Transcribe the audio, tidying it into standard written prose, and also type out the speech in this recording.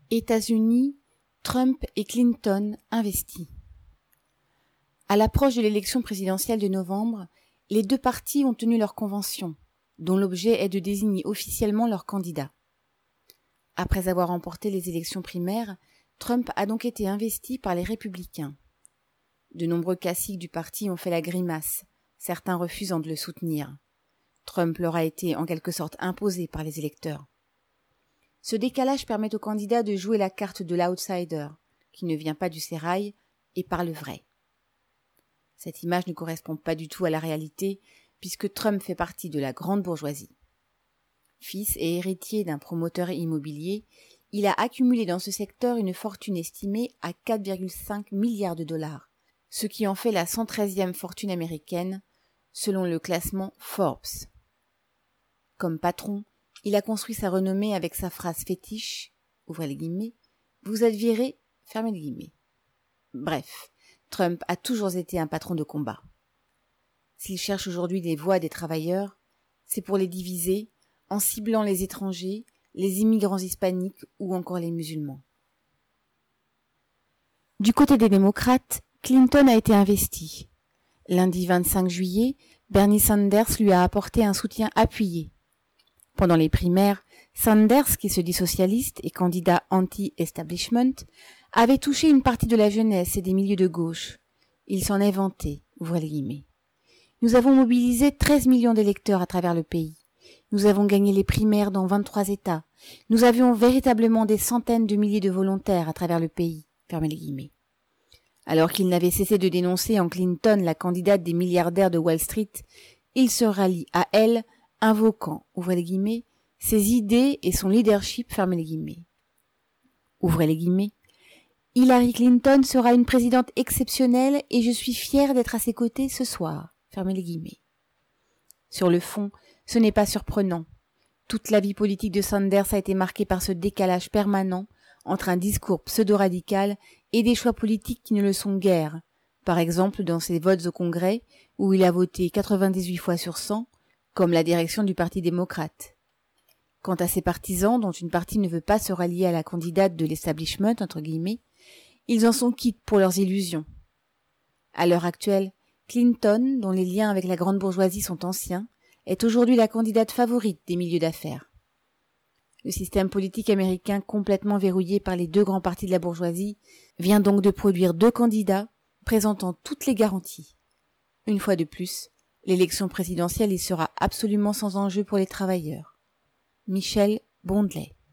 États-Unis, Trump et Clinton investis. À l'approche de l'élection présidentielle de novembre, les deux partis ont tenu leur convention, dont l'objet est de désigner officiellement leurs candidats. Après avoir remporté les élections primaires, Trump a donc été investi par les républicains. De nombreux caciques du parti ont fait la grimace, certains refusant de le soutenir. Trump leur a été en quelque sorte imposé par les électeurs. Ce décalage permet au candidat de jouer la carte de l'outsider, qui ne vient pas du sérail et parle vrai. Cette image ne correspond pas du tout à la réalité, puisque Trump fait partie de la grande bourgeoisie. Fils et héritier d'un promoteur immobilier, il a accumulé dans ce secteur une fortune estimée à 4,5 milliards de dollars, ce qui en fait la 113e fortune américaine, selon le classement Forbes. Comme patron, il a construit sa renommée avec sa phrase fétiche, ouvrez les guillemets, « Vous êtes viré », fermez les guillemets. Bref, Trump a toujours été un patron de combat. S'il cherche aujourd'hui les voix des travailleurs, c'est pour les diviser en ciblant les étrangers, les immigrants hispaniques ou encore les musulmans. Du côté des démocrates, Clinton a été investi. Lundi 25 juillet, Bernie Sanders lui a apporté un soutien appuyé. Pendant les primaires, Sanders, qui se dit socialiste et candidat anti-establishment, avait touché une partie de la jeunesse et des milieux de gauche. Il s'en est vanté, ouvrez les guillemets. Nous avons mobilisé 13 millions d'électeurs à travers le pays. Nous avons gagné les primaires dans 23 États. Nous avions véritablement des centaines de milliers de volontaires à travers le pays, fermez les guillemets. Alors qu'il n'avait cessé de dénoncer en Clinton la candidate des milliardaires de Wall Street, il se rallie à elle, invoquant, ouvrez les guillemets, ses idées et son leadership, fermez les guillemets. Ouvrez les guillemets. Hillary Clinton sera une présidente exceptionnelle et je suis fière d'être à ses côtés ce soir, fermez les guillemets. Sur le fond, ce n'est pas surprenant. Toute la vie politique de Sanders a été marquée par ce décalage permanent entre un discours pseudo-radical et des choix politiques qui ne le sont guère, par exemple dans ses votes au Congrès, où il a voté 98 fois sur 100, comme la direction du Parti démocrate. Quant à ses partisans, dont une partie ne veut pas se rallier à la candidate de l'establishment, entre guillemets, ils en sont quittes pour leurs illusions. À l'heure actuelle, Clinton, dont les liens avec la grande bourgeoisie sont anciens, est aujourd'hui la candidate favorite des milieux d'affaires. Le système politique américain complètement verrouillé par les deux grands partis de la bourgeoisie vient donc de produire deux candidats présentant toutes les garanties. Une fois de plus, l'élection présidentielle y sera absolument sans enjeu pour les travailleurs. Michel Bondley.